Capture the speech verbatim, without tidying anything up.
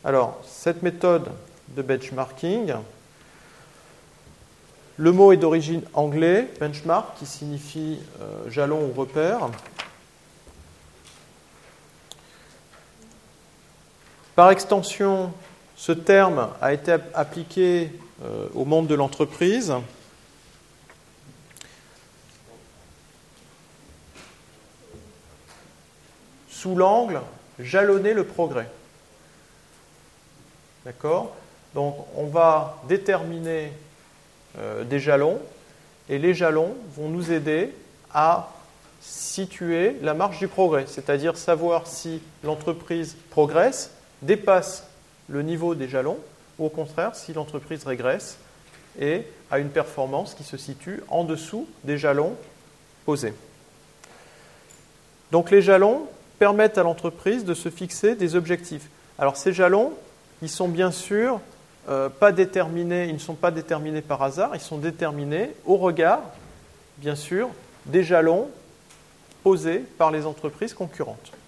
Alors, cette méthode de benchmarking, le mot est d'origine anglaise, benchmark, qui signifie euh, jalon ou repère. Par extension, ce terme a été appliqué euh, au monde de l'entreprise. Sous l'angle jalonner le progrès. D'accord ? Donc, on va déterminer euh, des jalons, et les jalons vont nous aider à situer la marge du progrès, c'est-à-dire savoir si l'entreprise progresse, dépasse le niveau des jalons, ou au contraire, si l'entreprise régresse et a une performance qui se situe en dessous des jalons posés. Donc, les jalons permettent à l'entreprise de se fixer des objectifs. Alors, ces jalons, ils sont bien sûr euh, pas déterminés, ils ne sont pas déterminés par hasard, ils sont déterminés au regard, bien sûr, des jalons posés par les entreprises concurrentes.